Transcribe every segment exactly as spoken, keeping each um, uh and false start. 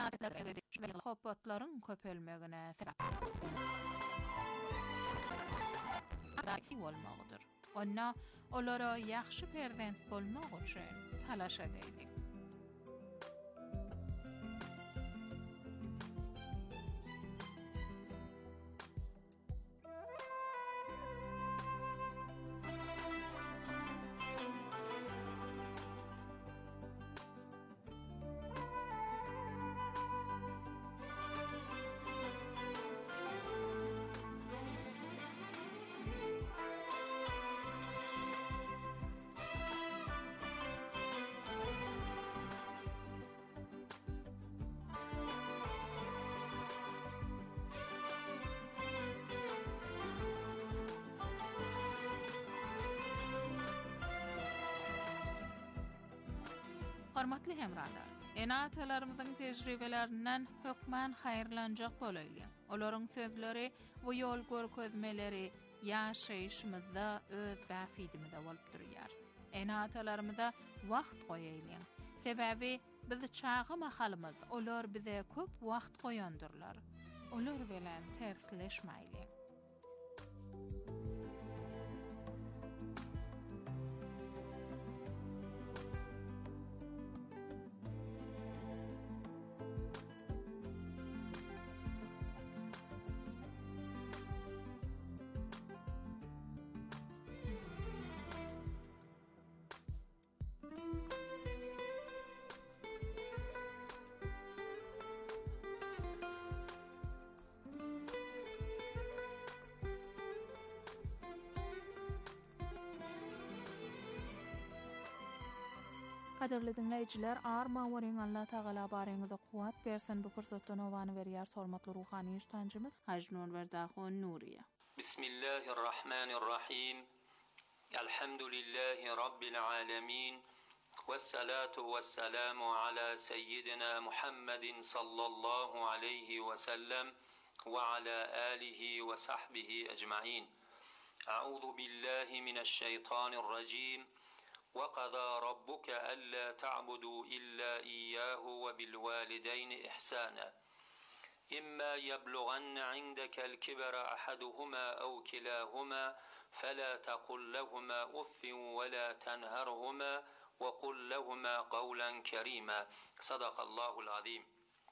adetler ve hoppatların köpelmegine sebep bolmagydyr. Onna olara ýaxşy perdent bolmak üçin talaş edýärdi. Hormatly hemralar, enatalarymyzyň tejribelerinden hökmen haýyrlanjak bolaýly. Olaryň sözleri we ýol görkezmeleri ýaşaýyşymyzda öz bäfidimizde bolup durýar. Enatalarymyza wagt goýaýly. Sebäbi biz çağı mahalymyz, olar bize köp wagt goýandyrlar. Olar bilen tersleşmäýli. Kaderli dinleýijiler, arma weriň Allah Taala bareňizde kuwat bersin. Bu pursatdan owany berýär hormatly ruhany iştancymyz Hajnun Verzahon Nuriye. Bismillahirrahmanirrahim. Elhamdülillahi rabbil alamin. Vessalatu vesselamu ala seyyidina Muhammedin sallallahu aleyhi ve sellem ve ala alihi ve sahbihi ecmaîn. Euzu billahi mineşşeytanirracim. وَقَضَى رَبُّكَ أَلَّا تَعْبُدُوا إِلَّا إِيَّاهُ وَبِالْوَالِدَيْنِ إِحْسَانًا إِمَّا يَبْلُغَنَّ عِندَكَ الْكِبَرَ أَحَدُهُمَا أَوْ كِلَاهُمَا فَلَا تَقُل لَّهُمَا أُفٍّ وَلَا تَنْهَرْهُمَا وَقُل لَّهُمَا قَوْلًا كَرِيمًا صدق الله العظيم.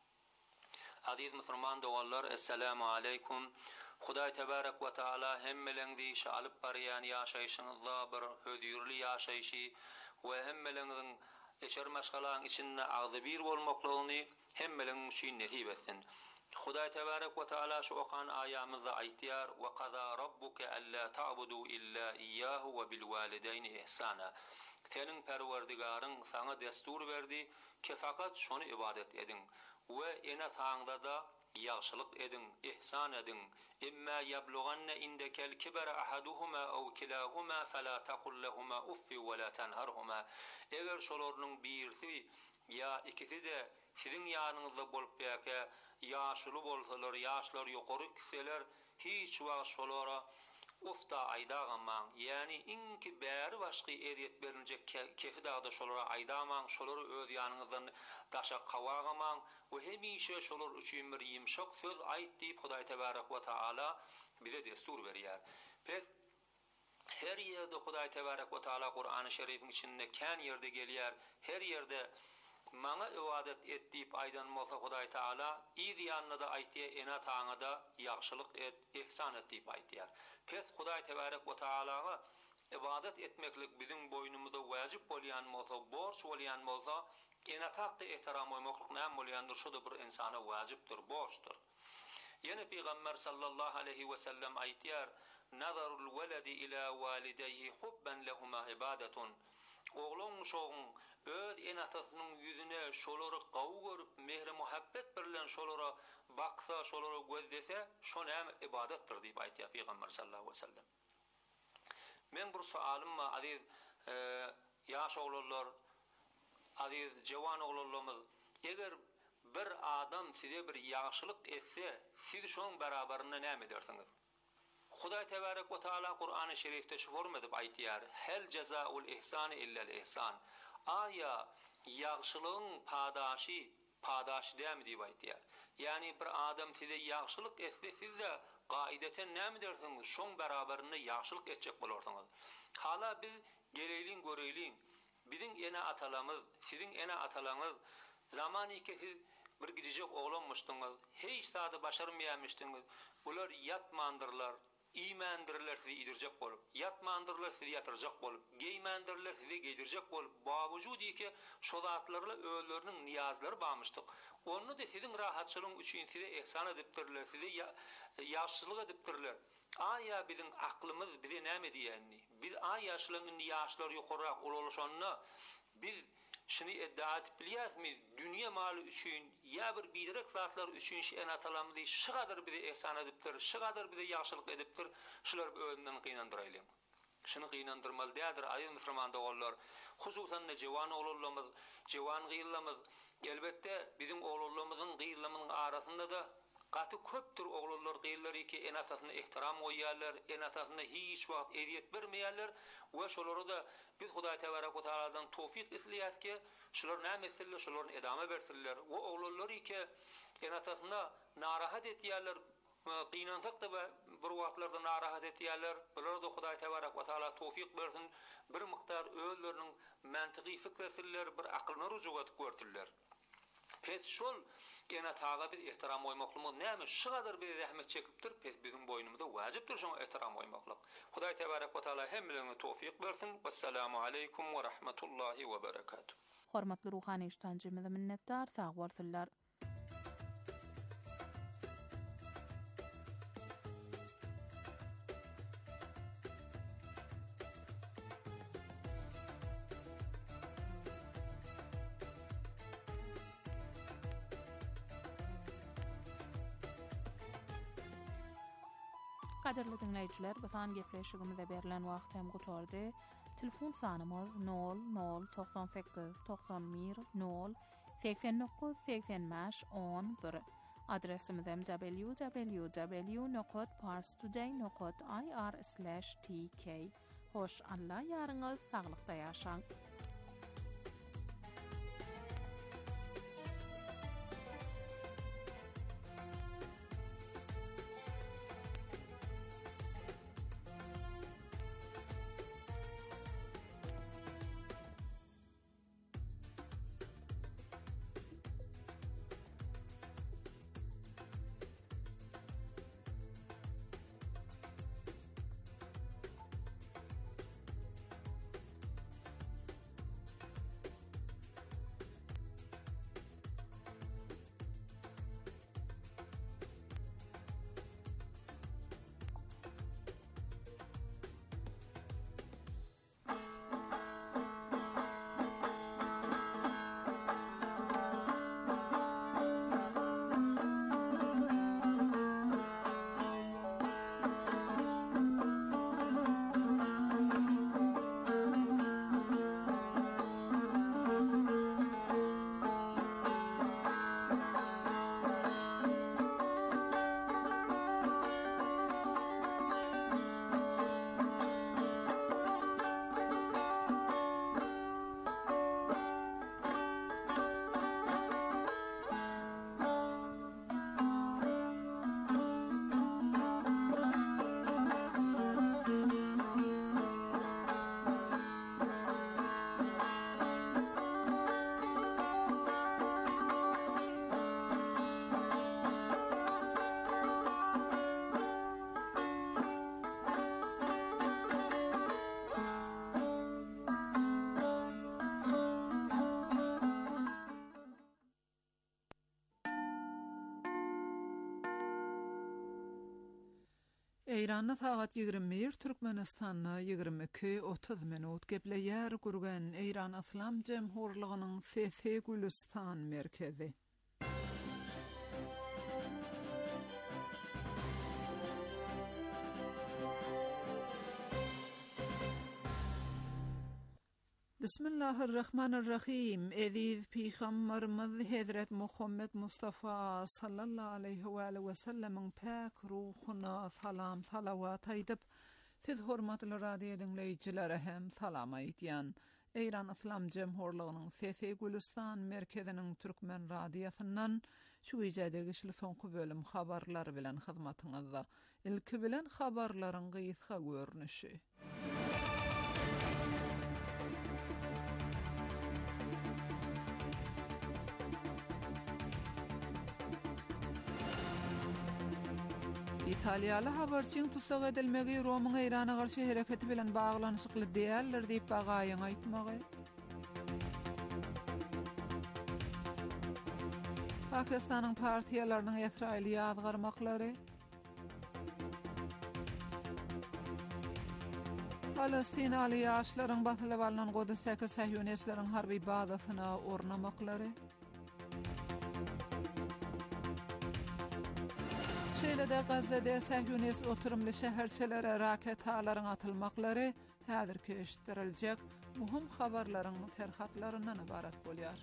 Aziz Müslüman dogallar, Esselamu Aleyküm. Hudaý tebarek ve taala hemmeleriňizi şalyp barýan ýaşaýyşyňyzda bir hödürli ýaşaýşy we hemmeleriňiziň eşer maşgalaň içinde agzy bir bolmaklygyny hemmeleriň üçin nesip etsin. Hudaý tebarek ve taala şu okan aýamyzda aýtýar: "Ve qada rabbuka alla ta'budu illa iyyahu ve bil walidayni ihsana." Senin perwerdigaryň sana destur berdi ki fakat şonu ibadet edin we ene taňda da ýagşylyk edin, ihsan edin. İmma yablughanna indekel kibara ahaduhuma aw kilahuma fala taqul lahumā uff ve la tanharhuma. Eger şolaryň birisi ya ikisi de sizin ýanyňyzda bolup ýa-ki ýaşly bolsalar, ýaşlar ýokary kiseler, hiç wagt şolara ufta aýdagaman, yani inki bäri başky eziýet berinjek kefi dagda şolara aýdamaň, şolary öz ýanyňyzdan daşa kawagaman we hemişe şolar üçin bir ýymşak söz aýt diýip Hudaý tebarek we taala bize destur berýär. Pes her ýerde Hudaý tebarek we taala Kur'an-ı Şerifiň içinde kän ýerde gelýär, her ýerde maňa ibadet et diýip aýdan bolsa Hudaý taala iň ýanyna da aýtýar, ena taňa da ýagşylyk et, ihsan et diýip aýtýar. Pes Hudaý tebarek we taalaga ibadet etmeklik bizim boynumuzda wajib bolýan bolsa, borç bolýan bolsa, ena taňa ihtiram goýmaklyk näme bolýandyr, şu da bir insana wajibdir, borçdur. Ýene Peygamber sallallahu aleyhi we sellem aýtýar: "Nazarul waladi ila walidayhi hubban lahumā ibadetun." Oğlun şoğun öz enatasının yüzüne şolary gawy görüp mehri muhabbet bilen şolara baksa, şolara gözdese, şo näme ibadetdir diýip aýtýar Peygamber sallallahu aleyhi we sellem. Men bir sualym var, aziz e, ýaş oglanlar, aziz jawan oglanlarymyz, eger bir adam size bir ýagşylyk etse, siz şoň beraberinde näme edersiňiz? Hudaý tebarek ve taala Kur'an-ı Şerifte şu form edip aýtýar: "Hel cezaul ihsan illa'l ihsan." Aya ýagşylygyň padaşy padaş dämi diýip aýtýar. Yani bir adam size ýagşylyk etse siz de gaideten näme dersiňiz şoň beraberinde ýagşylyk etjek bolarsyňyz. Hala biz geleyliň göreýliň biziň ene atalarymyz, siziň ene atalaryňyz zamanyke siz bir gidecek oglanmışdyňyz, hiç sady başarmaýanmışdyňyz. Bular yatmandyrlar, iýmändirler sizi idirjek bolup, yatmandyrlar sizi yatyrjak bolup, geýmändirler sizi geydirjek bolup, bawujudy ki şo zatlarla öýleriniň niýazlary barmışdyk. Onu da siziň rahatçylygyň üçin size ihsan edipdirler, size ýaşlyk edipdirler. Aya biziň aklymyz bize näme diýenni? Biz ay ýaşlygyň ýaşlar ýokarak ulaşanyna biz şunu iddia edip bilýäsmi? Dünýä maly üçin ýa bir biderek zatlar üçin şen atalarymyz şu kadar bize ihsan edipdir, şu kadar bize ýaşlyk edipdir, şular öňünden gynandyrýarlar. Şunu gynandyrmaly dädir aýyl musulman dogullar, hususan jewan oglanlarymyz, jewan gyýyllarymyz, elbetde biziň oglanlarymyzyň gyýyllarymyň arasynda da gaty köpdür oglanlar gyýyllary ki en asasyna ihtiram goýýarlar, en asasyna hiç wagt ediyet bermeýärler we şolary da biz Hudaý Tebaraka we Taaladan tawfik isleýäs ki şolar näme etseler şolaryny edame bersinler. O oglanlary ki en asasyna narahat etýärler, gynansak da bir wagtlarda narahat etýärler. Bular da Hudaý Tebaraka we Taala tawfik bersin, bir miktar öýleriniň mantygy fikirler, bir akylyny rujugat gördirler. Pes şol gene tağa bir ihtiram goýmaklyk näme şu kadar bir rahmet çekipdir, pes bizim boynumuzda wajypdyr şoňa ihtiram goýmaklyk. Hudaý Tebaraka we Taala hemmelerine tawfik bersin. Assalamu alaykum we rahmetullahi we berekatuh. Hormatly ruhany iştancymyza minnetdar, sag bolsunlar. Kaderli dinleyijiler, bu gepleşigimizde berilen wagt hem gutordy. Telefon sanymyz nol nol doksan sekiz doksan bir nol seksen dokuz seksen beş on bir. Adresimiz hem w w w nokta parstoday nokta i r slash t k. Hoş Allah ýaryňyz saglykda ýaşaň. Eýranda sagat ýigirme bir, Türkmenistanda ýigirme iki otuz minut gepleýär gurgan Eýran Islam Jemhurlygynyň S S Gülistan merkezi. Bismillahirrahmanirrahim. Aziz Peygamberimiz Hazret Muhammed Mustafa sallallahu aleyhi ve sellem'in pak ruhuna salam salavat aýdyp, siz hormatly radio dinleýijileri hem salam aýdýan. Eýran Islam Jemhurlygynyň Sefe Gülistan merkeziniň Türkmen radiýasyndan şu ýerde işli soňky bölüm habarlary bilen hyzmatyňyzda. Ilki bilen habarlaryň gysga görnüşi. İtalyalı habarçyň tutsak edilmegi Romyň Eýrana garşy hereketi bilen baglanyşykly diýerler diýip bagaýyň aýtmagy. Pakistanyň partiýalarynyň Israili ýazgarmaklary, Palestinaly ýaşlaryň batylyp alynan Godysdäki Sahyonistlaryň harby bazasyna ornamaklary, Şeýle-de Gazze'de Sahyonist oturumly şäherçilere raket halaryň atylmaklary häzirki eşitdirilýek muhim habarlaryň terhatlaryndan ibarat bolýar.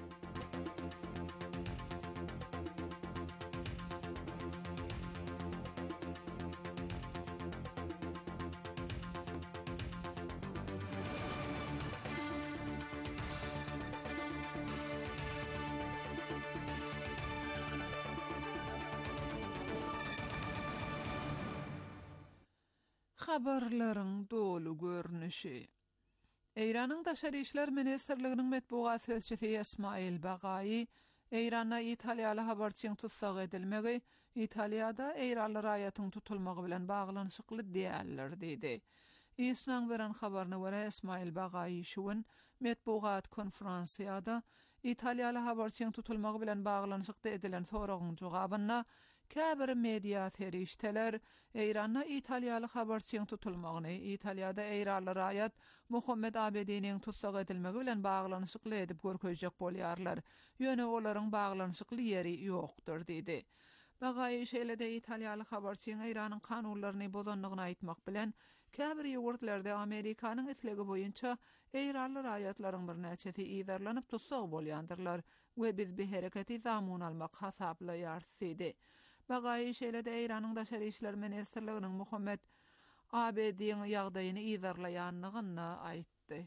Habarlaryň dolu görnüşi. Eýranyň Daşary işler ministrliginiň medbugat sözçisi Esmail Bagaýy, Eýranda İtalyaly habarçyň tutsak edilmegi Italiýada Eýranly raýatyň tutulmagy bilen baglanyşykly diýerler diýdi. Islam beren habaryna görä Esmail Bagaýy şuwun medbugat konferensiýada Italiýaly habarçyň tutulmagy bilen baglanyşykly edilen soragyň jogabyna käbir media terişteler Eýranda İtalyaly habarçyň tutulmagyny, Italiýada Eýranly raýat Muhammed Abediniň tutsak edilmegi bilen baglanyşykly edip görkezjek bolýarlar. Ýöne olaryň baglanyşykly ýeri ýokdur diýdi. Bagaýy şeýle-de Italiýaly habarçyň Eýranyň kanunlaryny bozanlygyny aýtmak bilen käbir ýurtlerde Amerikanyň itligi boýunça Eýranly raýatlaryň bir näçesi ýerlanyp tutsak bolýandyrlar we biz bu hereketi zamun almak hasaplaýar diýdi. Bagaýy şeýle-de Eýranyň Daşary işler ministrliginiň Muhammed Abediň ýagdaýyny ýazarlaýanlygyny aýtdy.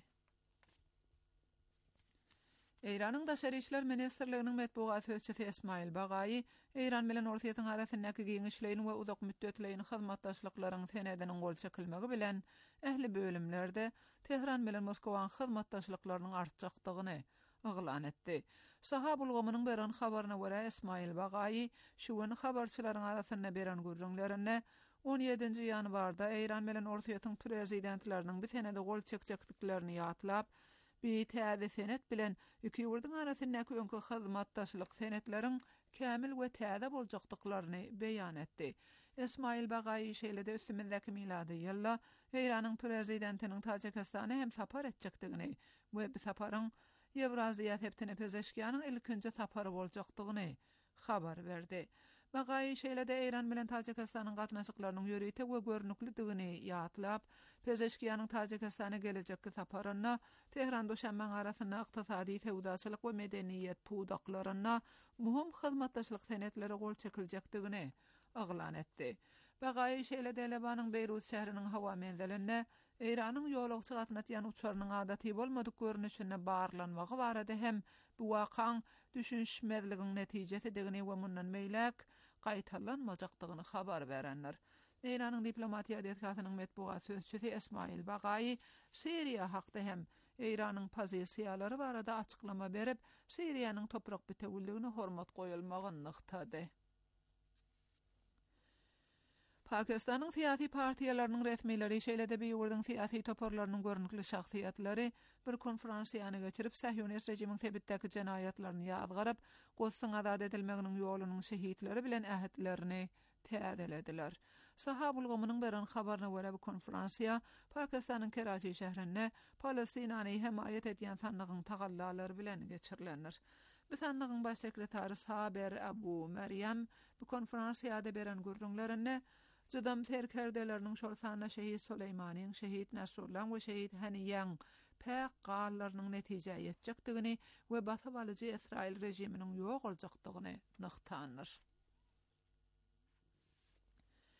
Eýranyň Daşary işler ministrliginiň medbugat sözçisi Esmail Bagaýy, Eýran bilen Ortaýatyň arasyndaky giňişleýin we uzak müddetleýin hyzmatdaşlyklaryň senediniň gol çekilmegi bilen ähli bölümlerde Tehran bilen Moskowaň hyzmatdaşlyklarynyň artjakdygyny oglan etdi. Saha bulgamynyň beren habaryna görä Esmail Bagaýy şuwun habarçylaryň arasynda beren gürrüňlerine on ýedinji ýanwarda Eýran bilen Ortaýatyň prezidentleriniň bir senede gol çekjekdiklerini ýatlap, bir täze senet bilen iki ýurduň arasyndaky öňkü hyzmatdaşlyk senetleriň kämil we täze boljakdyklaryny beýan etdi. Esmail Bagaýy şeýle-de üstümizdäki milady ýylda Eýranyň prezidentiniň Tajikistana hem sapar etjekdigini we bu saparyň Ýewraziýa heptine pezeşkiýanyň ilkinji sapary boljakdygyny habar berdi. Bagaýy şeýle-de Eýran bilen Tajikistanyň gatnaşyklarynyň ýörüýte we görnüklidigini ýatlap, pezeşkiýanyň Tajikistana gelecekki saparyna Tehran döşenmeň arasynda ykdysady sewdaçylyk we medeniýet pudaklaryna muhim hyzmatdaşlyk senetleri gol çekiljakdigini oglan etdi. Bagaýy şeýle-de Lebanyň Beýrut şäheriniň hawa menziline Eýranyň ýolagçy gatnaşýan uçarynyň adaty bolmadyk görnüşine barlanmagy barada hem bu wakaň düşünşmezligiň netijesidegini we mundan meýlek gaýtalanmajakdygyny habar berenler. Eýranyň diplomatiýa detkatynyň medbugat sözçisi Esmail Bagaýy Siriýa hakda hem Eýranyň pozisiýalary barada açyklama berip, Siriýanyň toprak bütewilligine hormat goýulmagyny nykdady. Pakistanyň syýasy partiýalarynyň resmileri şeýle-de bir ýurduň syýasy toparlarynyň görnükli şahsiýatlary bir konferensiýany geçirip Sahyonist rejimiň sebitdäki jenaýatlaryny ýazgaryp, gossyň azad edilmeginiň ýolunyň şehitleri bilen ähitlerini täzelediler. Saha bulgamynyň beren habaryna görä bu konferensiýa Pakistanyň Karachi şäherinde Palestinany hemayet edýän sanlygyň tagallalary bilen geçirilendir. Bu sanlygyň baş sekretary Saber Abu Maryam bu konferensiýada beren gürrüňlerini Jydam serkerdeleriniň şol sanyna şehit Suleymanyň, şehit Nasrullah we şehit Haniýan päk gallarynyň netije ýetjekdigini we basap alyjy Israil rejiminiň ýok boljakdygyny nykdandyr.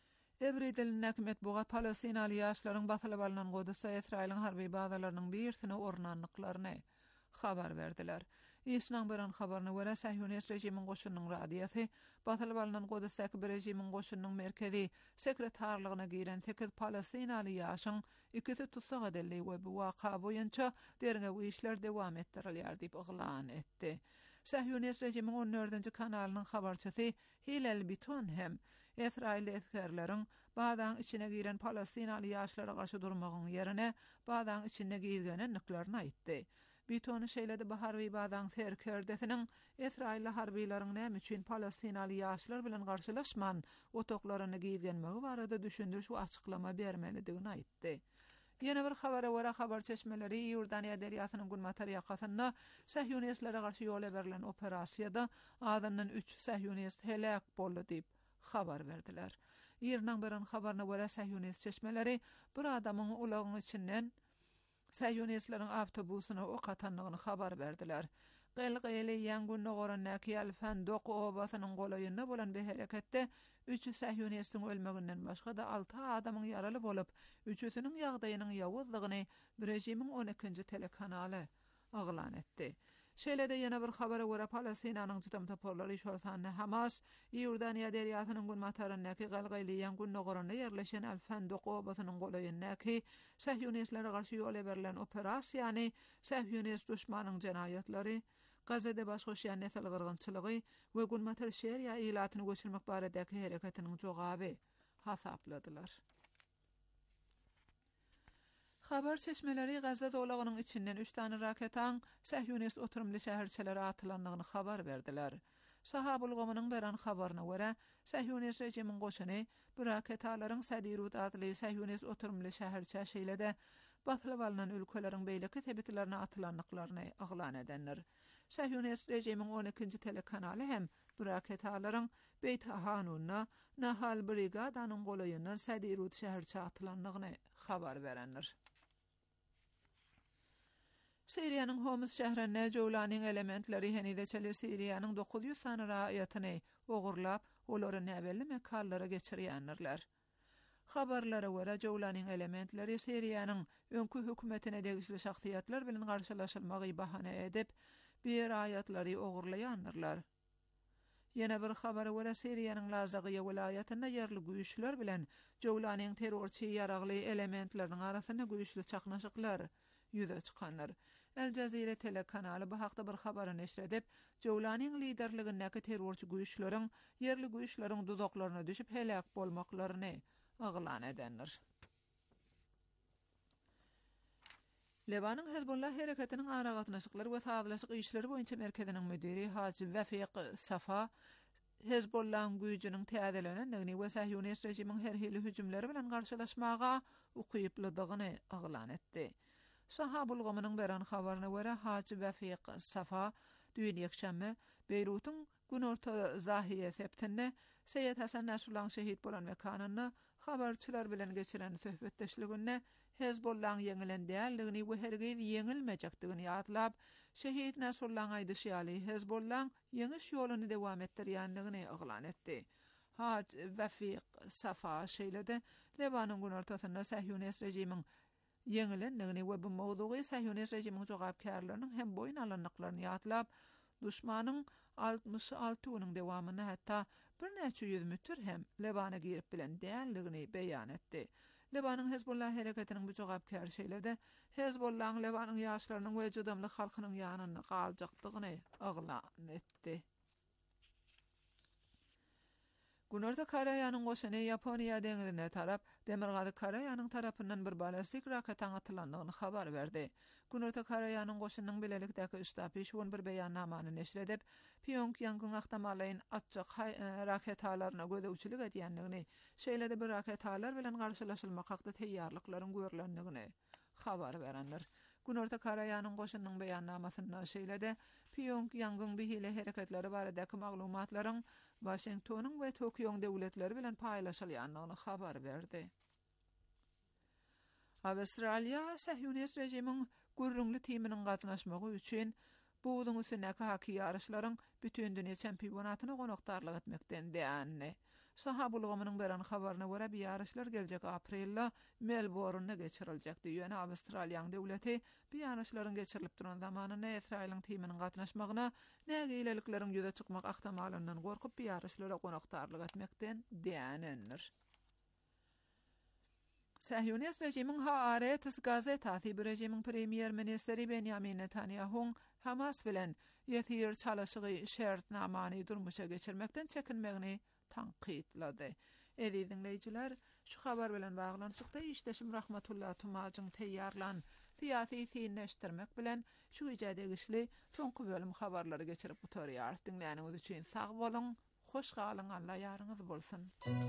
Hebri dilinde metbuat Palestinaly ýaşlaryň batyly balynan Gudusda Israýlyň harby bazalarynyň birisine ornanlyklaryny habar berdiler. Isnan beran habaryna görä Sahyonist rejimiň goşunynyň radiýasy batyly balynan Gudusdaky bir rejimiň goşunynyň merkezi sekretarlygyna giren sekiz Palestinaly ýaşyň ikisi tutsak edildi we bu waka boýunça derňe bu işler dewam etdirilýär diýip oglan etdi. Sahyonist rejimiň on dördünji kanalynyň habarçysy Hilal Biton hem Israil eskerleriň badan içine giren Palestinaly ýaşlara garşy durmagyň ýerine badan içinde giyilgenen nüklaryny aýtdy. Bitonu şeýledi bu harby badan serkerdesiniň Israil harbylaryň näme üçin Palestinaly ýaşlar bilen garşylaşman otoklaryny giyilgenmegi barada düşündiriş we açyklama bermelidigini aýtdy. Ýene bir habara görä habar çeşmeleri Ýordaniýa deriýasynyň Gulmatar ýakasyna Sahyonistlara garşy ýola berilen operasiýada adamdan üç Sahyonist helak boldy diýip habar berdiler. Ýerden beren habaryna görä Sahyonist çeşmeleri bir adamyň ulagyň içinden Sahyonistlaryň awtobusyna ok atanlygyny habar berdiler. Gelgeli ýangyn nogorannaky Alfandok obasynyň golaýynda bolan bir hereketde üç Sahyonistiň ölmeginden başga da altı adamyň ýaraly bolup, üçüsiniň ýagdaýynyň ýawuzlygyny bir rejimiň on ikinji telekanaly aglan etdi. Şeýlede ýene bir habara görä Palestinanyň jydam toporlary şolsany Hamas Ýordaniýa deriýasynyň Gulmatarynyňky galgaly ýangyn nogoranda ýerleşen Alfandok obasynyň golaýyndaky Sahyonistlara garşy ýola berilen operasiýany Sahyonist düşmanyň jenaýatlary, Gazada baş goşýan nesel gyrgynçylygy we Gulmatar şeýer ýa-ýylatyny göçürmek baradaky hereketiniň jogaby hasapladylar. Habar çeşmeleri Gazada olagynyň içinden üç tane raketaň Sahyonist oturumly şäherçilere atylandygyny habar berdiler. Sahab ulgamynyň beran habaryna görä, Sahyonist rejimiň goşuny bu raketalaryň Sadirut adly Sahyonist oturumly şäherçe şeýlede batyly balynan ülkeleriň beýleki tebitlerine atylandyklaryny aglan edenler. Sahyonist rejimiň on ikinji telekanaly hem bu raketalaryň Beyt Hanunna Nahal brigadanyň golaýyndan Sadirut şäherçe atylandygyny habar berenler. Siriýanyň Homs şäherinde Jowlanyň elementleri henide çelir Siriýanyň dokuz ýüz sany raýatyny ogurlap, olary näbelli mekanlara geçirýänler. Habarlara görä Jowlanyň elementleri Siriýanyň öňkü hökümetine degişli şahsiýetler bilen garşylaşylmagy bahane edip, bir raýatlary ogurlaýanlar. Ýene bir habara görä Siriýanyň Lazagyýa welaýatynda ýerli güýçler bilen Jowlanyň terrorçy ýaragly elementleriniň arasyna güýçli çaknaşyklar ýüze çykanlar. El Jazeera telekanaly bu hakda bir habary neşredip, Jowlanyň liderligindäki terrorçy güýçleriň ýerli güýçleriň duzaklaryna düşüp helak bolmaklaryny aglan edenler. Lebanyň Hezbollah hereketiniň aragatnaşyklary we saýlaşyk işleri boýunça merkeziniň müdiri Hacı Wafiq Safa Hezbollah'ın güýjüniň täzelenendigini we Sahyonist rejimiň her hili hüjümleri bilen garşylaşmaga ukyplydygyny aglan etdi. Sahab ulgamynyň beran habaryna görä Hacı Wafiq Safa düýün ýekşäme Beyrutyň günorta zahiýe septinde Seyyed Hasan Nasrullahyň şehit bolan mekanyna habarçylar bilen geçiren söhbetdeşliginde Hezbollah'ın yeňilen däldigini we hergiz yeňilmejekdigini ýatlap, şehit Nasrullahyň aýdyşýaly Hezbollah'ın yeňiş ýoluny dewam etdirýändigini aglan etdi. Hacı Wafiq Safa şeýlede Lebanyň günortasynda Sahyonist rejimiň yeňilendigini we bu mowdugy Sahyonist rejimiň jogapkarlarynyň hem boyun alanlyklaryny ýatlap, düşmanyň altmış alty ýylyň dewamyna hatda bir näçe ýüz mütür hem Lebana girip bilen däldigini beýan etdi. Lebanyň Hezbollah hereketiniň bu jogapkar şeýlede Hezbollah'ın Lebanyň ýaşlarynyň we jydamly halkynyň ýanyna galjakdygyny aglan etdi. Günorta Koreýanyň goşuny Ýaponiýa deňizine tarap, Demirgazy Koreýanyň tarapyndan bir ballistik raket atylandygyny habar berdi. Günorta Koreýanyň goşunynyň bilelikdäki üstapiş on bir beýannamany neşredip, Pyongyang'yň ahtamalyň atjak raketalaryna gödäwçilik edýändigini, şeýlede bir raketalar bilen garşylaşylmak hakda teýýarlyklaryň görülendigini habar berenler. Günorta Koreýanyň goşunynyň beýannamasyna şeýlede Pyongyang'yň bihile hereketleri baradaky maglumatlaryň Washingtonyň we Tokyoň döwletleri bilen paýlaşylýandygyny habar berdi. Avustraliýa Sahyonist rejimiň gürrüňli timiniň gatnaşmagy üçin buýdyň üstündäki haki ýarışlaryň bütün dünýä çempionatyna gonakdarlyk etmekden däňli. Saha bulgamynyň beren habaryna görä biýarışlar geljek aprelde Melbourne'da geçiriljek diýen Awstraliýanyň döwleti biýarışlaryň geçirilip duran zamanyny Israýlyň timiniň gatnaşmagyna näge ilelikleriň ýüze çykmak ahtamalyndan gorkup biýarışlara gonakdarlyk etmekden diýenendir. Sahyonist rejimiň Haaretz gazetasi bir rejimiň premier ministeri Benjamin Netanyahu Hamas bilen ýetir çalışygy şertnamany durmuşa geçirmekden çekinmegini tanqidlady. Edi dinleyijiler, şu habar bilen baglanyşykda işdeşim Rahmatullah Tumajyň teýýarlan fiýasy synleşdirmek bilen şu ijade güçli soňky bölüm habarlary geçirip gutarýar. Dinläniňiz üçin sag bolun, hoş galyň, Allah ýaryňyz bolsun.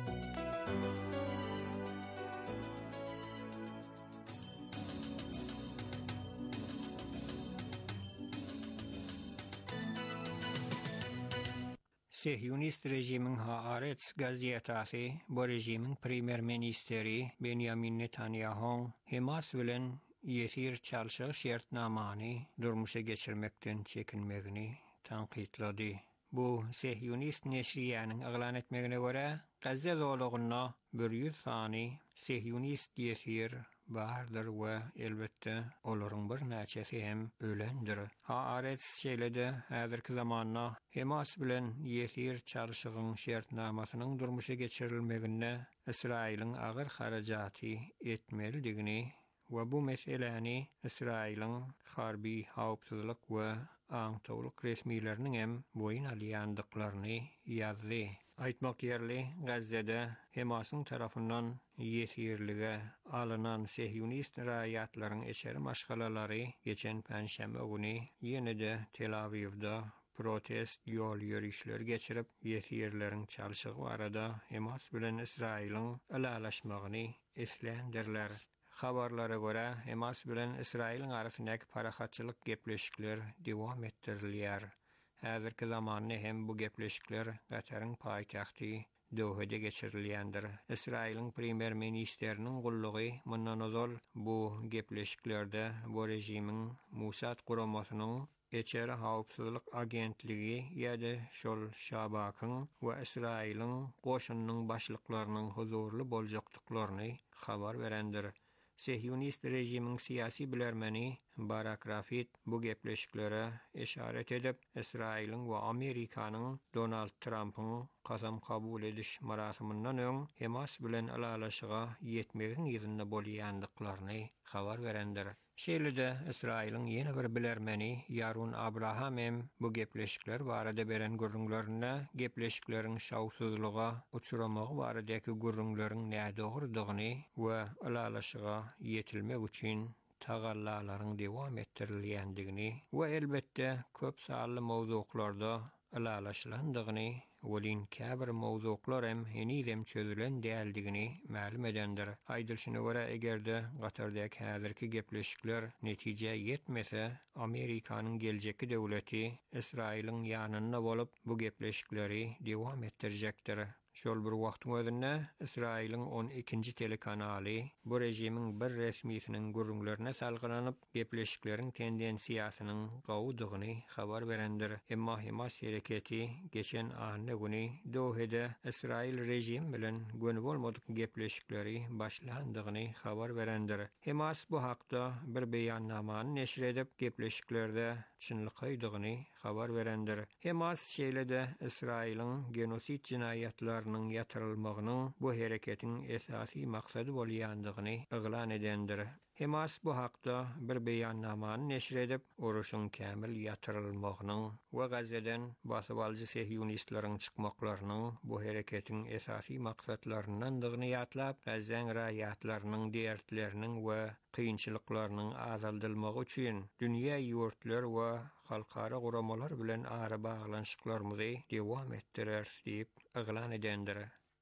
Sahyonist rejimiň Haaretz gazetasi bu rejimiň premier ministeri Benjamin Netanyahu Hamas bilen ýetir çalışygy şertnamany durmuşa geçirmekden çekinmegini tanqidlady. Bu Sahyonist neşriýanyň aglan etmegine görä Gazze zowlagyna bir ýüz sany Sahyonist ýetir bardyr we elbetde olaryň bir näçesi hem ölendir. Haaretz şeýlede häzirki zamanda Hamas bilen ýetir çalışygyň şertnamasynyň durmuşa geçirilmegine Israýlyň agyr harajaty etmelidigini we bu meseleni Israýlyň harby hawpsuzlyk we aňtawlyk resmiýetleriniň hem boyun alýandyklaryny ýazdy. Aýtmak ýerli, Gazze'de Hamasyň tarapyndan ýetirlige alynan Sahyonist raýatlaryň eşeri maşgalalary geçen pänşembe güni ýene-de Tel Aviv'da protest ýol ýürüşleri geçirip ýetirleriň çalışygy barada Hamas bilen Israýlyň alalaşmagyny eslendirler. Habarlara görä Hamas bilen Israýlyň arasyndaky parahatçylyk gepleşikler dowam etdirilýär. Häzirki zamanda hem bu gepleşikler Gataryň paýtagty Doha'da geçirilýändir. Israýlyň premier ministeriniň gullugy mundan ozal bu gepleşiklerde bu rejimiň Mossad guramasynyň eçeri hawpsuzlyk agentligi ýa-da şol Şabakyň we Israýlyň goşunynyň başlyklarynyň huzurly boljakdyklaryny habar berendir. Sahyonist rejimiň siyasi bilermeni Barak Rafit bu gepleşiklere işaret edip Israýlyň we Amerikanyň Donald Trump'yň kasam kabul ediş marasymyndan öň Hamas bilen alalaşyga ýetmegiň ýerinde bolýandyklaryny habar berendir. Şeýlede Israýlyň ýene bir bilermeni Yarun Abraham hem bu gepleşikler barada beren görüňlerini gepleşikleriň şawsuzlyga uçuramagy baradaky görüňleriň näde dogrudygyny we alalaşyga ýetilmek üçin tagallalaryň dowam etdirilýändigini we elbetde köp sanly mowzularda alalaşlandygyny Welin käbir mowzuklar hem henidem çözülen däldigini ma'lum edendir. Aýdylşyna görä egerde Gatardaky häzirki gepleşikler netije ýetmese, Amerikanyň geljeki döwleti Israýlyň ýanynda bolup bu gepleşikleri dowam etdirjekdir. Şol bir wagtyň özünde Israýlyň on ikinji telekanaly bu rejimiň bir resmiýetiniň görüňlerine salgylanyp gepleşikleriň tendensiýasynyň gowudygyny habar berendir. Emma Hamas hereketi geçen aýyň güni Doha'da Israýl rejim bilen gönü bolmadyk gepleşikleri başlandygyny habar berendir. Hamas bu hakda bir beýannamany neşr edip gepleşiklerde çynlygydygyny habar berendir. Hamas şeýlede Israýlyň genosit jinaýatlarynyň ýatyrylmagynyň bu hereketiň esasy maksady bolýandygyny eglan edendir. Hamas bu hakda bir beýannamany neşr edip, uruşyň kämil ýatyrylmagynyň we Gazze'den basyp aljy Sahyonistlaryň çykmaklarynyň bu hereketiň esasy maksadlaryndandygyny ýatlap, Gazzeň raýatlarynyň dertleriniň we kynçylyklarynyň azaldylmagy üçin dünýä ýurtlar we halkara guramalar bilen ara baglanşyklarymyzy dowam etdirer diýip eglan edendir.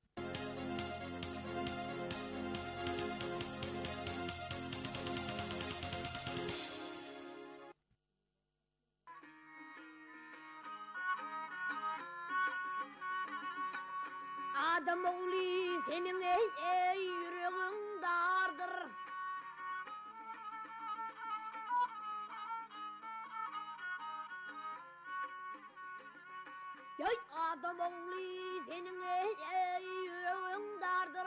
Adam oğlu senin ey ey yüreğin dardır. Yay adam oğlu senin ey ey dardır.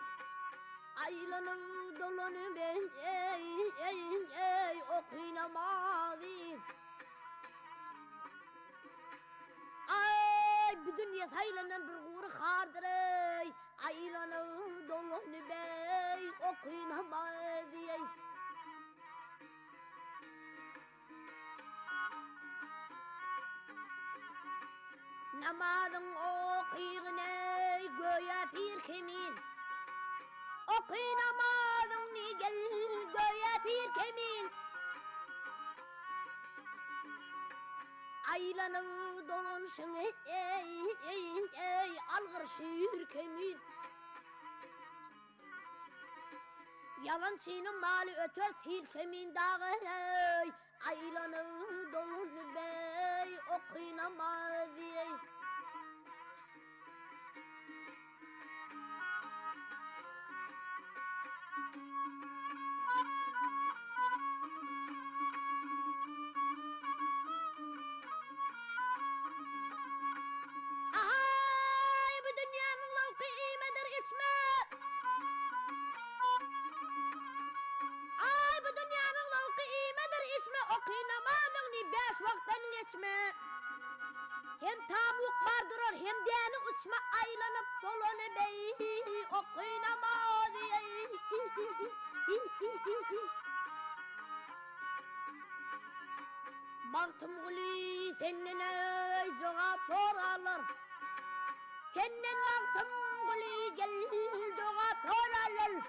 Aylanıp dolanıp ben ey ey ey oynamadı. Ay bu dünya saylanan bir uğur kardır ey. Aylanıp dolanıp ey oynamadı ey. Namadın okuyun ey göğe bir kemin. Okuynamadın ni gel göğe bir kemin. Aylanıp dolanışın ey ey ey ey algır şiir kemin. Yalancının malı öter sil kemin dağı ey. Aylanıp dolanıp ey okunamadı ey. Ay bu dünyanın lav kıymedir ismi. Ay bu dünyanın lav kıymedir ismi. Okunamadın ni beş vaktin geçme. Hem tabuk vardırır hem deni uçma. Aylanıp dolanıp ey okunamadı ey. Baktım guli senin ey cevap sorarlar. Senin baktım guli gel cevap sorarlar.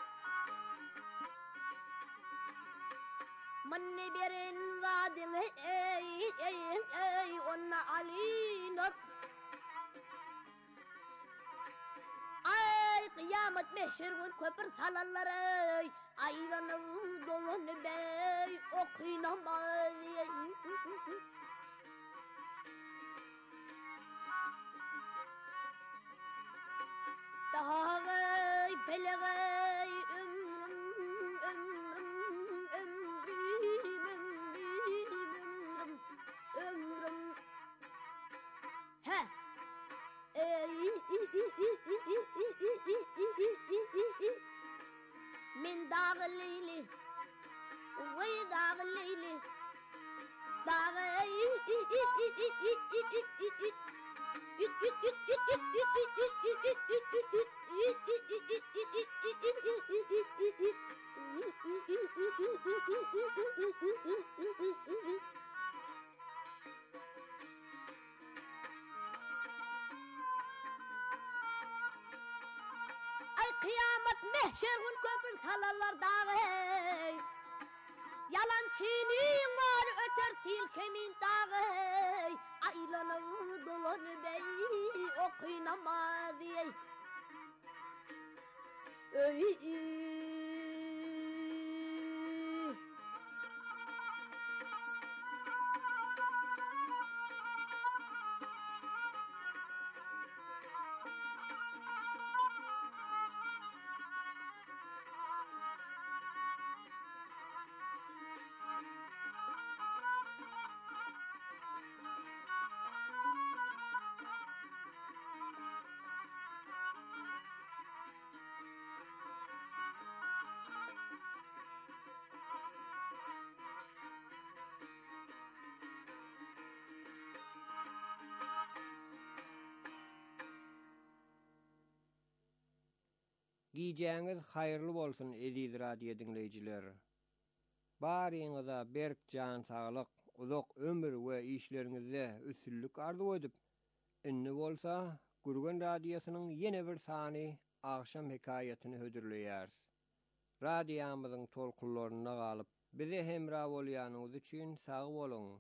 Manne berin vadim ey ey ey onna alinat. Ay kıyamet meşhur gün köpür salarlar ey. Aylanıp dolanıp ey okunamadı ey. Dağay pelagay ömrüm ömrüm ömrüm ömrüm ömrüm he ey min dağ leyli vay dağ leyli dağay Ay kıyamet mehşer gün köpür salarlar dağı. Yalancının var öter silkemin dağı. Aylanıp dolanıp ey okunamadı ey. Ey Giyeceğiniz hayırlı bolsun eziz radio dinleyiciler. Baryňyza berk can sağlyk, uzak ömür we işleriňizde üstünlük arzu edip, inni bolsa Gurgun radiosynyň ýene bir sany akşam hekaýatyny hödürleýär. Radiýamyzyň tolkunlaryna galyp, bize hemra bolýanyňyz üçin sag bolun.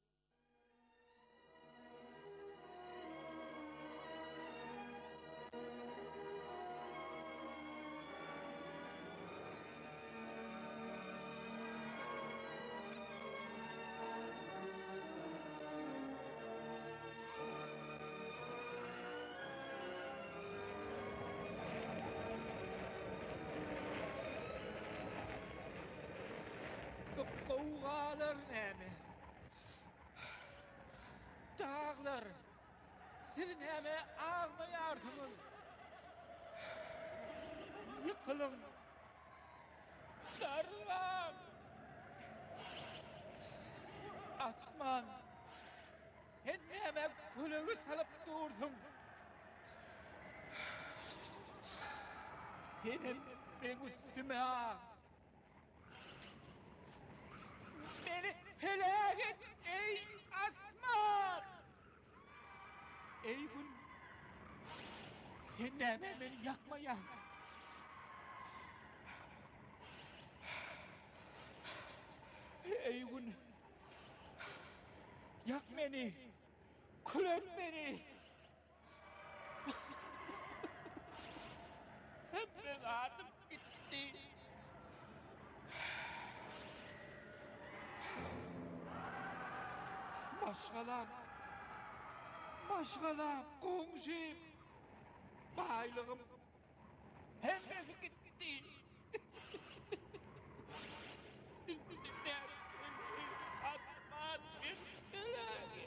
Kovgalar näme? Dağlar, siz näme ağmaýarsynız? yıkılın. Darlan. Asman. Sen neme kulüğü salıp durdun. Senin ben üstüme ağ. Beni helak et ey asman. Ey gün. Sen neme beni yakmaya. Ey gün. Yak beni. Kül beni. Hep ben adım gitti. Başkalar, başkalar, komşum, baylığım, hepsi gitti. Asman gitti.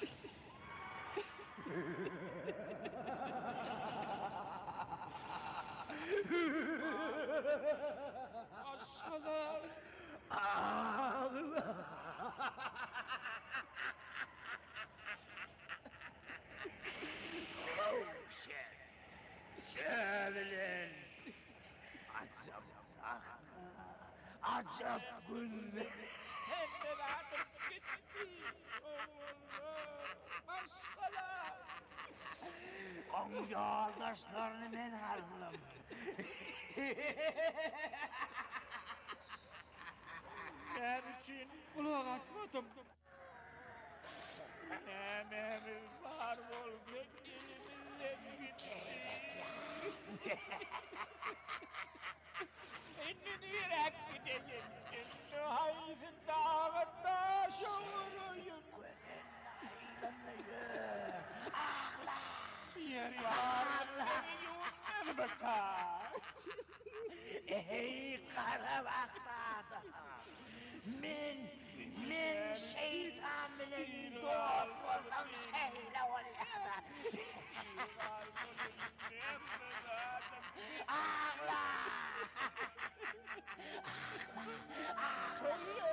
Başkalar, ağla. Şevlin, acap acap gün. Hem ben adım gitti. Başkalar. Onun yoldaşlarını ben aldım. Ben için kulak atmadım. Nememiz var olsun elimizden gitti. Şimdi yürek gideyim. Şimdi hayızın dağında şovuruyum. Ağla. Yer yarın seni yutmaz bakar. Ey kara bakmadı. Men, men şeytan bilen dost olsam şeyle olaydı. Ağla! Ağla!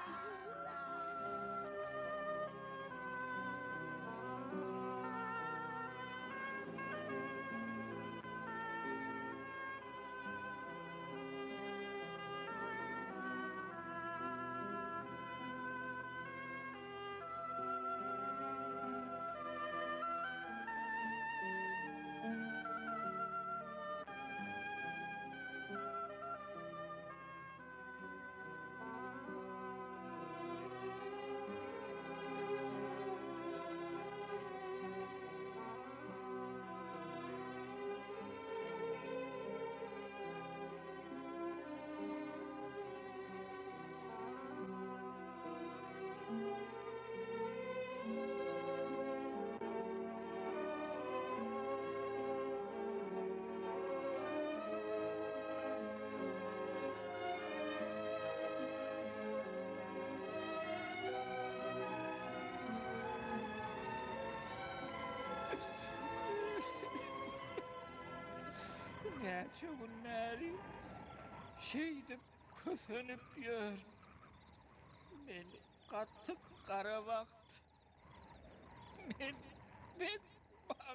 Neçe günleri şeydim köfenip yer. Beni kattık kara vakt. Ben, ben bak.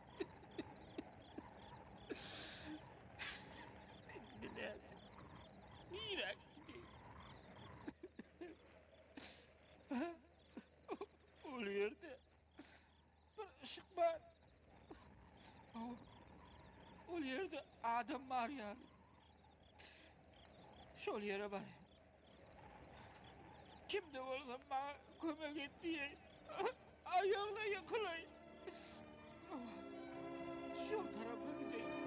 Ben biledim. Yürek gideyim. O yerde bir ışık var. O, o yerde adam var yani. Şol yere bak. Kimde olsa bana kömek et diye ayağına yıkılayım. Şol tarafa gideyim.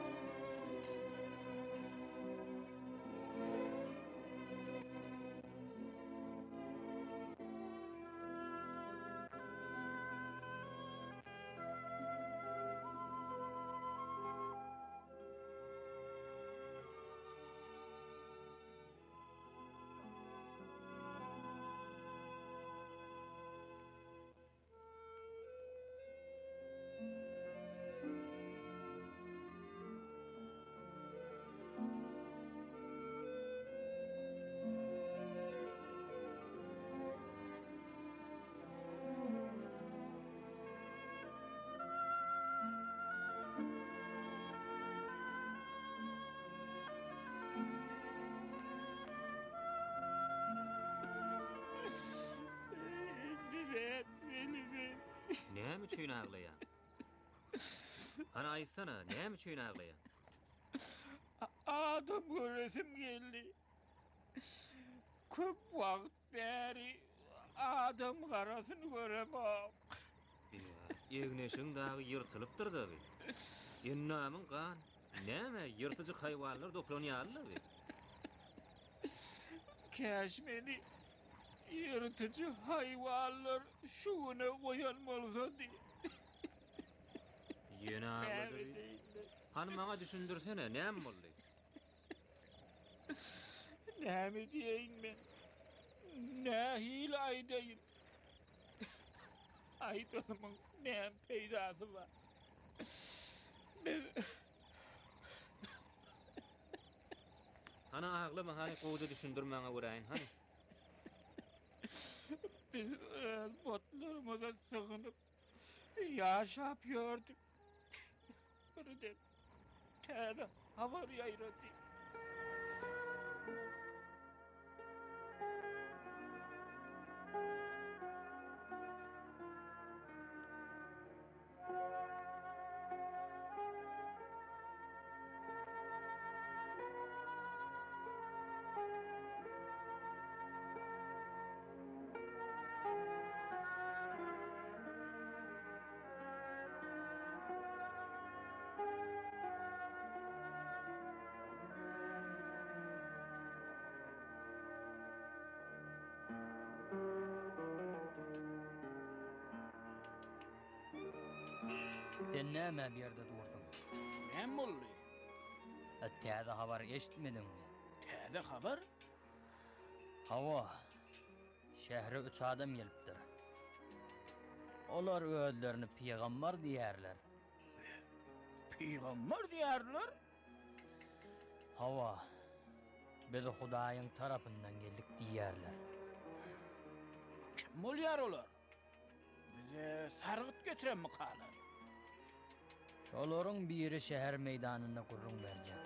üçin aglaýan? Ana aýtsana, näme üçin aglaýan? Adam göresim geldi. Köp wagt bäri adam garasyny göremem. Egneşiň dagy ýyrtylypdyr-da bi. Ennamyň gan, näme ýyrtyjy haýwanlar doplanýarlar bi. Käş meni ýyrtyjy haýwanlar şuňa goýan bolsady. Ýene agladyr. Hany maňa düşündirsene, näme boldy? Näme diýeň men? Nähil aýdaýyn. Aýdymyň näme peýdasy bar? Ben Hana aglama, hani goýdy düşündirmäňe göräýin, hani. Biz öz botlarymyza sygynyp ýaşap ýördik. Birden täze habar ýaýrady. Sen näme bir ýerde dursyň? Men boldy. Täze habar eşitmedingmi? Täze habar? Hawa. Şähre üç adam gelipdir. Olar özlerini peýgamber diýerler. Peýgamber diýerler? Hawa. Biz Hudaýyň tarapyndan geldik diýerler. Kim bolýar olar? Bize sargyt getirenmi kalar? Şolaryň biri şäher meýdanyna gurrun berjek.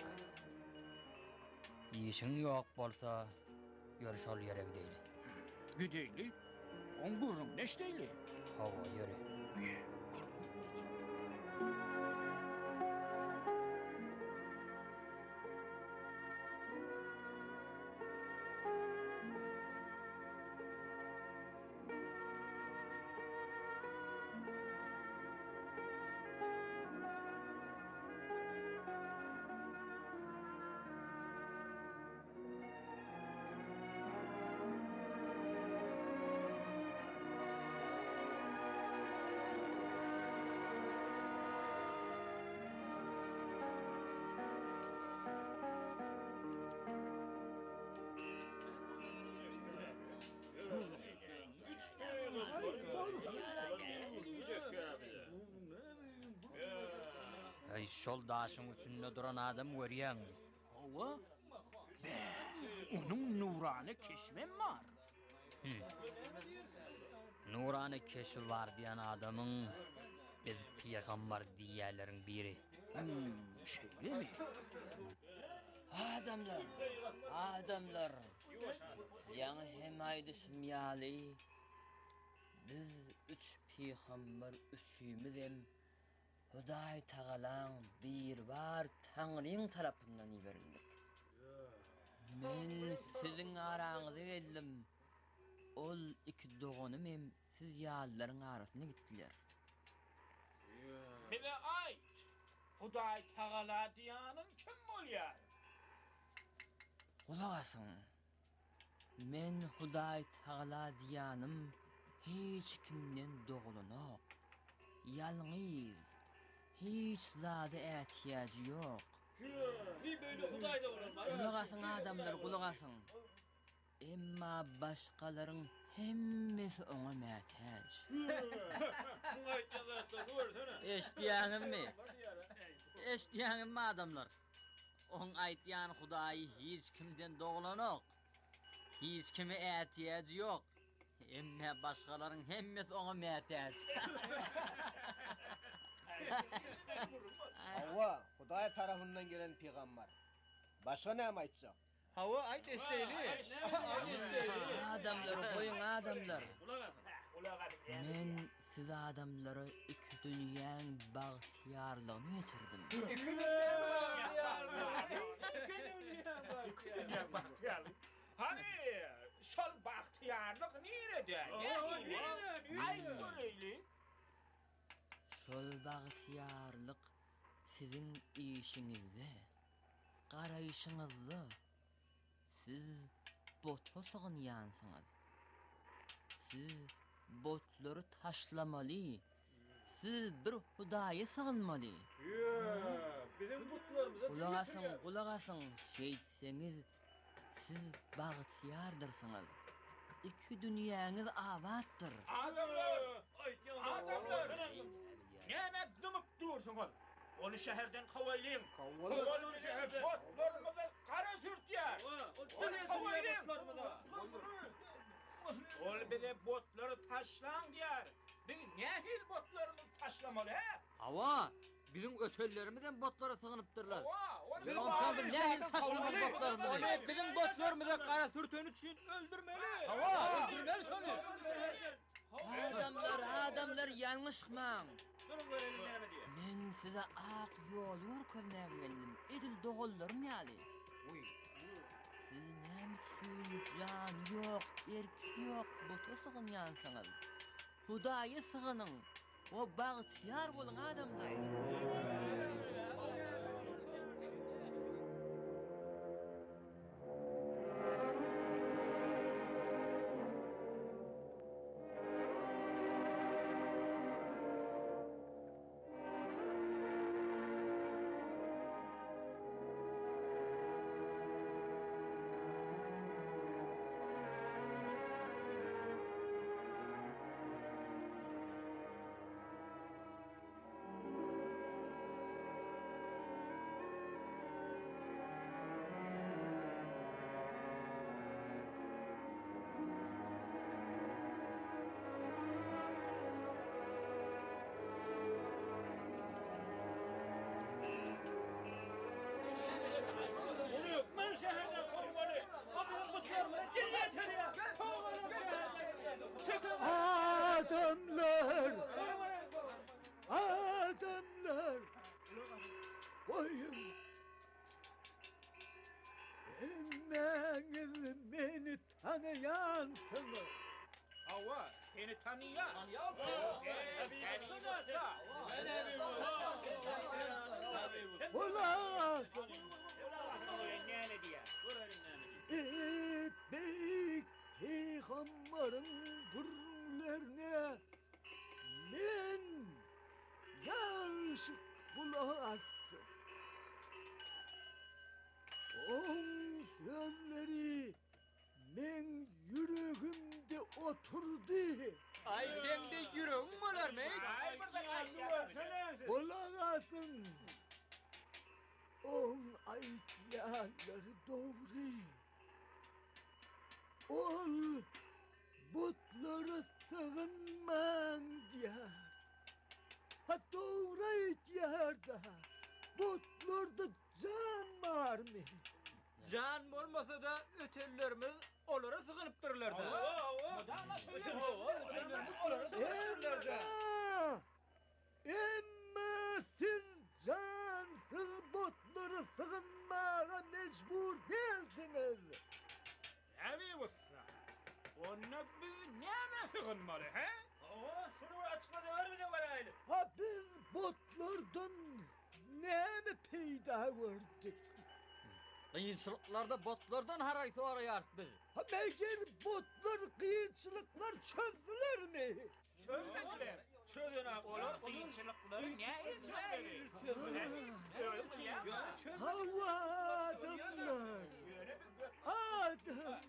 Ýeşiň ýok bolsa, ýörüşol ýere gideyli. Gideyli? On gurrun neşdeyli? Hawa ýöre. Ay şol daşyň üstünde duran adam görýäňmi? Hawa? Onun nurany keşmem var. Nurany keşi var diýen adamyň biz peýgamber diýerleriň biri. Hmm, şeýlemi? Adamlar, adamlar. Ýa-ni hem aýdysym ýaly. Biz üç peýgamber üçümiz hem Hudaý Tagalaň bir bar Taňryň tarapyndan iberildik. Men siziň araňyza geldim. Ol iki doganym hem siz ýallaryň arasyna gitdiler. Mene aýt. Hudaý Tagala diýanyň kim bolýar? Kulak asyň. Men Hudaý Tagala diýanym hiç kimden dogulanok. Ýalňyz. Hiç zady ätýäji ýok. Bir böyle Hudaýda bolar. Kulak asyň adamlar, kulak asyň. Emma başgalaryň hemmesi oňa mätäj. Eşdiýäňizmi? Eşdiýäňizmi adamlar? Oň aýtýan Hudaý hiç kimden doglanok. Hiç kimi ätýäji ýok. Emma başgalaryň hemmesi oňa mätäj. Hawa, Hudaý tarapyndan gelen peýgamber. Başga näme aýtjak? Hawa aýt eşdeyli. Adamlar, goýun adamlar. Men siz adamlara iki dünyanın baghtiyarlığını getirdim. İki dünya bahtiyarlık. Hani şol bahtiyarlık nerede? Ay göreyli. Şol baghtiyarlık sizin işinizde, qarayışınızda. Siz bota sığınyansınız. Siz botları taşlamalı. Siz bir Hudaya sığınmalı. Bizim butlarımıza Kulak asın, kulak asın. Şeytseniz siz baghtiyardırsınız. İki dünyanız abattır. Adamlar, adamlar. Neme dımıp dursun ol. Onu şehirden kavaylayın. Kavaylayın şehirden. Botlarımıza kara sürtüyer. Onu kavaylayın. Ol bize botları taşlan diyer. Biz nehil botlarımızı taşlamalı he? Hava, bizim ötellerimizden botlara sığınıptırlar. Ova, Ben onsaldım nehil taşlamalı botlarımızı. Onu bizim botlarımızı kara sürtön için öldürmeli. Hava, öldürmeli şunu. Adamlar, adamlar yanlış kıman. Durun görelim neme diye. Men size ak yol yürkölmeye geldim. Edil doğullarım yali. Siz nem üçün can yok, erk yok, bota sığınyansınız. Hudaya sığının. O baghtiyar bolun adamlar. Ben şehirden kovmalı. Abinin butlarımı geriye teriye. Adamlar! Adamlar! Koyun! Emmeniz beni tanıyansınız. Hava, seni tanıyan. Tanıyan. Ulan! Ne diye? Ey büyük peygamberin gururlarına men yaşık kulak assın. Onun sözleri men yüreğimde oturdu. Ay ben de yüreğim olar mı? Ay buradan ay. Kulak asın. On ayetlerleri doğru. Ol butlara sığınman diyor. Ha doğru diyor da. Butlarda can var mı? Can olmasa da ötellerimiz olara sığınıptırlar da. Emma! Emma siz cansız botları sığınmaya mecbur değilsiniz. Evi usta. Onu biz neme sığınmalı he? Aa, şunu açıkladılar mı ne var aile? Ha biz botlardan ne mi peyda gördük? Kıyınçılıklarda botlardan haraysa arayart biz. Ha meğer botlar kıyınçılıklar çözdüler mi? Çözmediler. Çözün abi. Olur kıyınçılıkları ne çözmedi? Hava adamlar. Adamlar.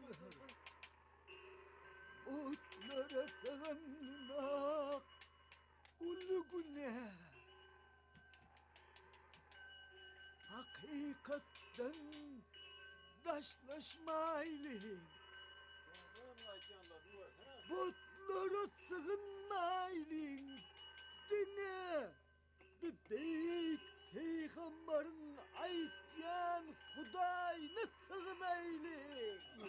Otlara sığınmak ulu günah. Hakikatten taşlaşmaylı. Botlara sığınmaylı. Dine bir büyük peygamberin aytyan Hudayını sığınaylı.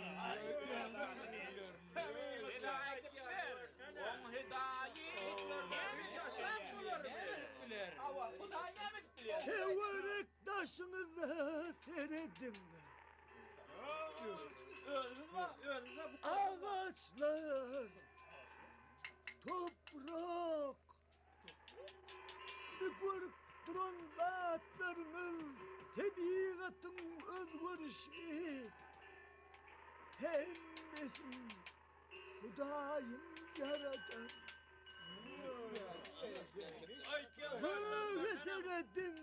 Hidayet ver. On hidayet başınızı seyredin. Önünüze bu Ağaçlar, toprak, bir görüp duran zatlarınız, tabiatın özgürüşü, hemmesi Hudayın yaradan. Göğe seyrettin,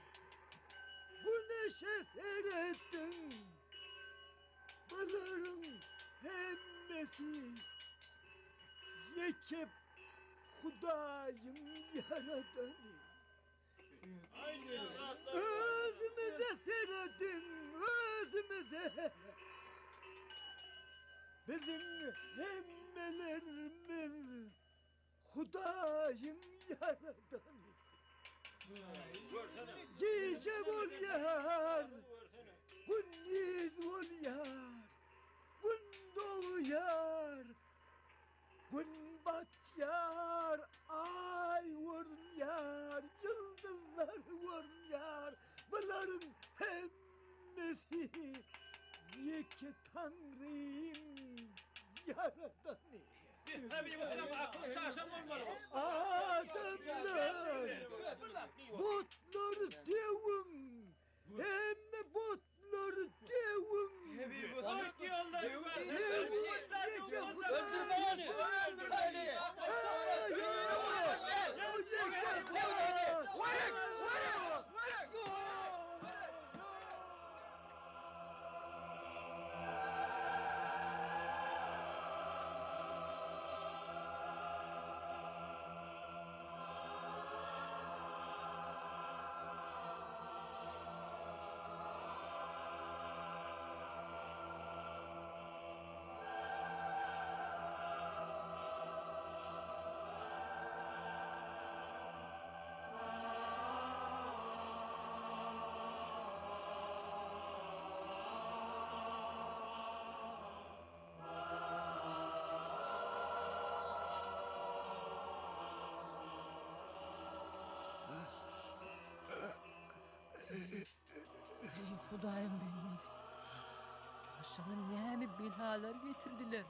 güneşe seyrettin, bunların hemmesi yekep Hudayın yaradanı. Özümüze seyredin, özümüze. Bizim hemmelerimiz Hudayın yaradanı. Gece ol yar, gündüz ol yar, gün doğu yar, gün bat yar, ay vurun yar, yıldızlar vurun yar, bunların hemmesi yeke Tanrı'nın yaradanı. Tabii bu akıl şaşam olmalı. Adamlar, botları devin, hem botları devin. Hangi yolda? Ey Hudayım benim. Başıma ne belalar getirdiler.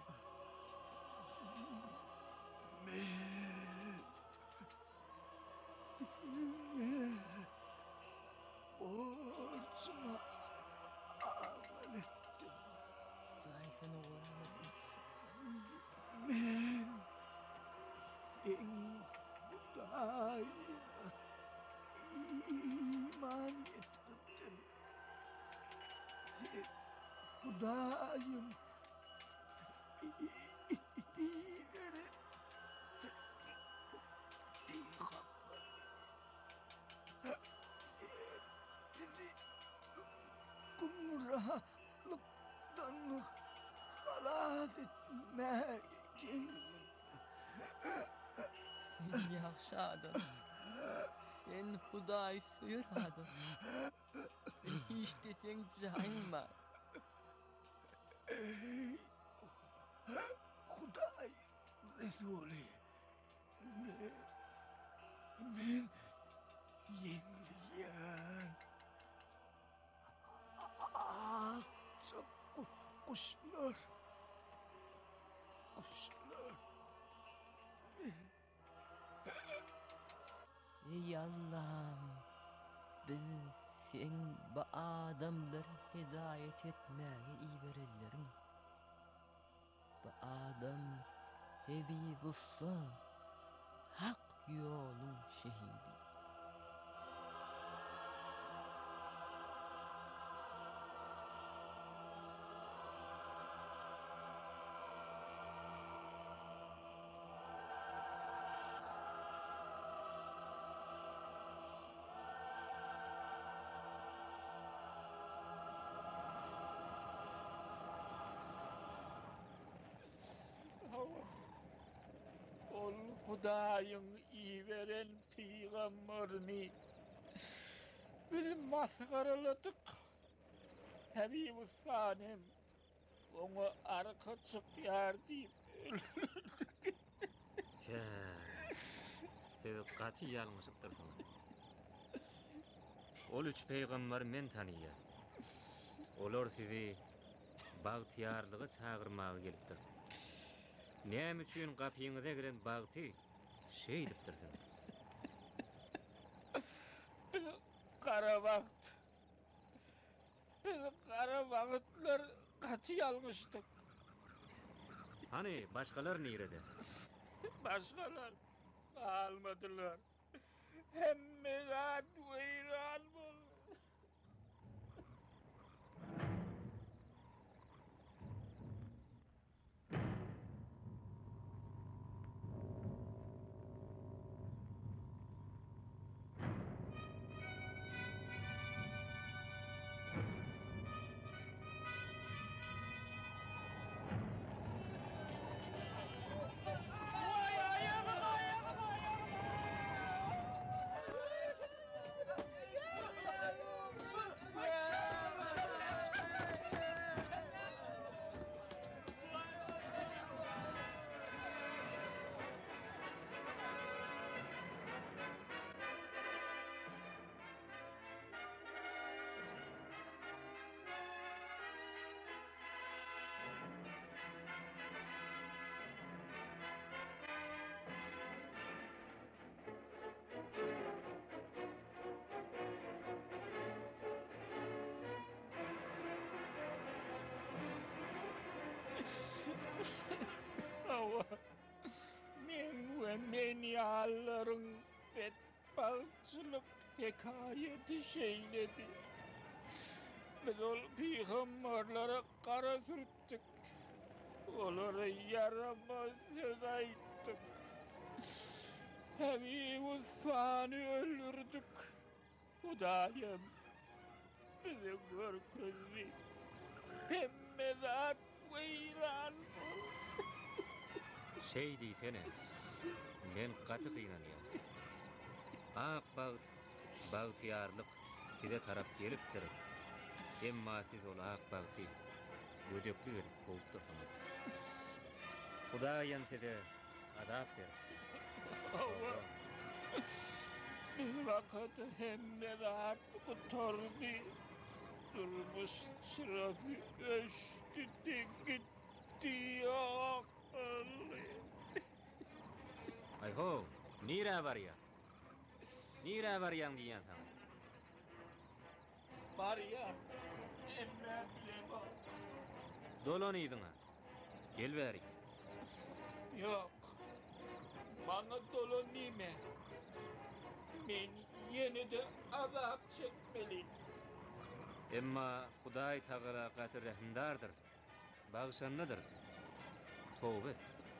Borcuma amal ettim. Huday seni uğramasın. Men sen Hudayına iman getirdim. Sen Hudayın iyi veren peygamber. Sizi gumrahlıktan halas etmeye geldim. Sen yaxşı adam. Sen Huday suyur adam. Sen hiç desen can var. Ey Huday Resulü, men, men yenleyen alçak kuşlar, kuşlar, men. Ey Allah'ım, biz sen bu adamları hidayet etmeye iyi verirlerin. Bu adam Habibullah, hak yolun şehidi. Ol Hudayın iyi veren peygamberini biz maskaraladık. Habib-i Sanem onu arka çık yar deyip öldürdük. He. Siz katı yanlışıktırsınız. Ol üç peýgamber men tanyýar. Olar sizi bagtiyarlygy çağırmagy gelipdir. Näme üçin gapyňyza giren bagty şey dipdirsiň? Biz kara vakt. Biz kara vaktlar katı yalmıştık. Hani başkalar nerede? Başkalar almadılar. Hemmeler veyran oldu. Hava, men ve meniyalların bedbalçılık hikayeti şeyledi. Biz ol peygamberlere kara sürttük. Onlara yaramaz söz ayttık. Habib-ı Sani öldürdük. Hudayım bizi görküzü. Hemmezat veyran oldu. Şey diýsene. Men gaty kynanýar. Ak bagt, bagtiyarlyk size tarap gelipdir. Emma siz ol ak bagty gödekli gelip bolupdyrsynız. Hudaýam size azap beripdir. Allah. Bir vakit hemmezat kutordu. Durmuş çırafı öştü de gitti yok. Ay ho, nire barýar? Nire barýan diýen sana? Var ya, emme bilema. Dolan ýydyňa. Gel bäri. Yok, bana dolu nime. Men yine de azap çekmeliyim. Emma Hudaý Taala gaty rahimdardyr. Bagşanlydyr. Tövbe.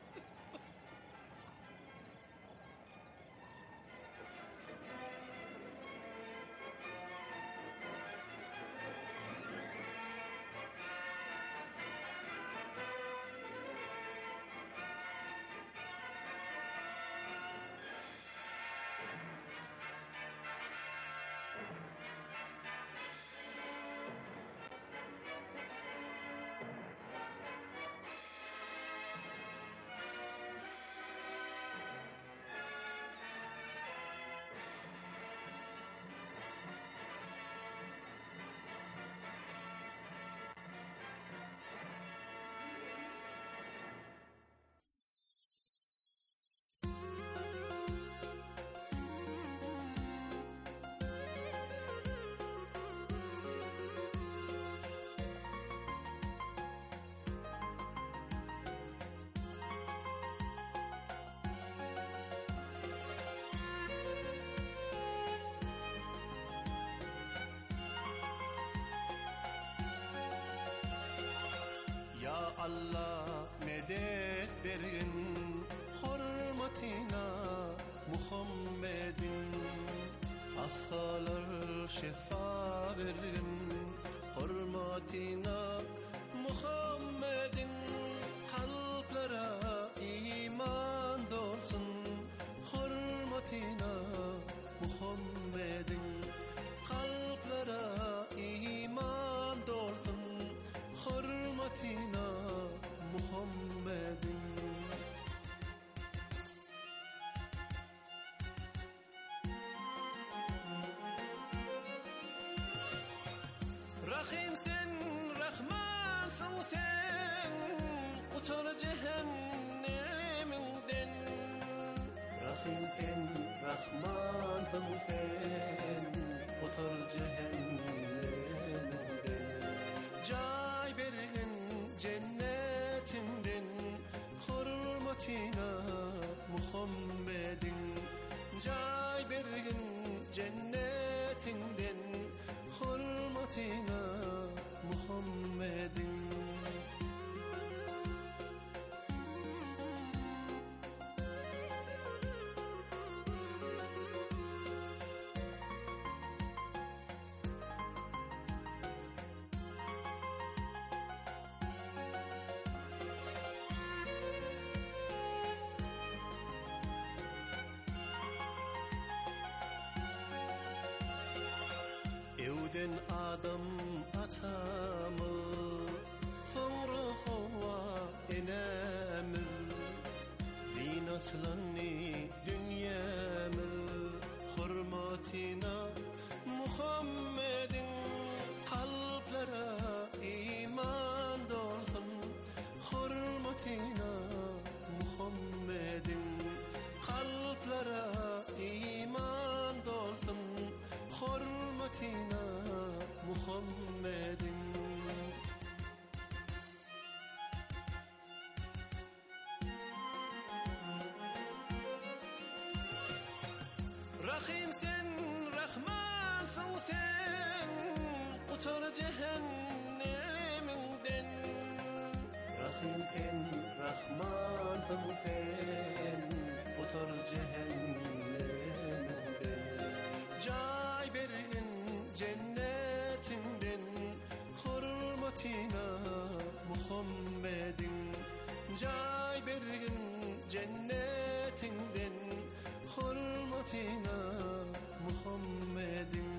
Allah medet berin hurmatina Muhammedin hastalar şifa verin hurmatina Muhammedin kalplara iman dolsun hurmatina Muhammedin kalplara iman dolsun hurmatina Muhammedin Rahim sen Rahmansın sen Utar cehenneminden Rahim sen Rahmansın sen Utar cehenneminden Cay bergen cennetinden Hurmatina Muhammedin Cay bergen cennetinden Hurmatina Muhammedin Evden adam atamı Sonra hova enemir Zinatlanni dünyamı Hurmatina Muhammedin Kalplara iman dolsun Hurmatina Muhammedin Kalplara iman dolsun Hurmatina Muhammedin Rahim sen Rahmansın sen Utar cehenneminden Rahim sen Rahmansın sen Utar cehenneminden Cay bergen cennetinden Hurmatina Muhammedin Cay bergen cennetinden Hurmatina Muhammedin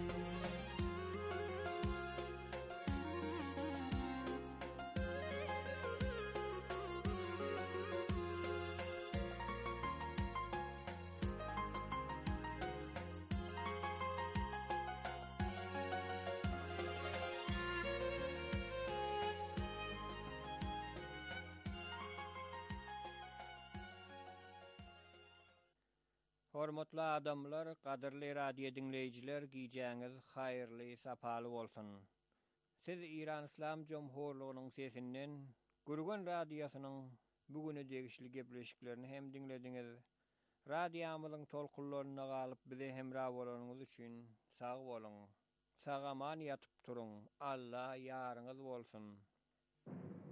Hormatly adamlar, qadirli radio dinleyijiler, giýjäňiz haýyrly, sapaly bolsun. Siz İran İslam Jomhurlygynyň sesinden, Gürgen radiosynyň bugüne degişli gepleşiklerini hem dinlediňiz. Radiomyzyň tolkunlaryna galyp bize hemra bolanyňyz üçin sag bolun. Sagaman yatyp turuň. Allah ýaryňyz bolsun.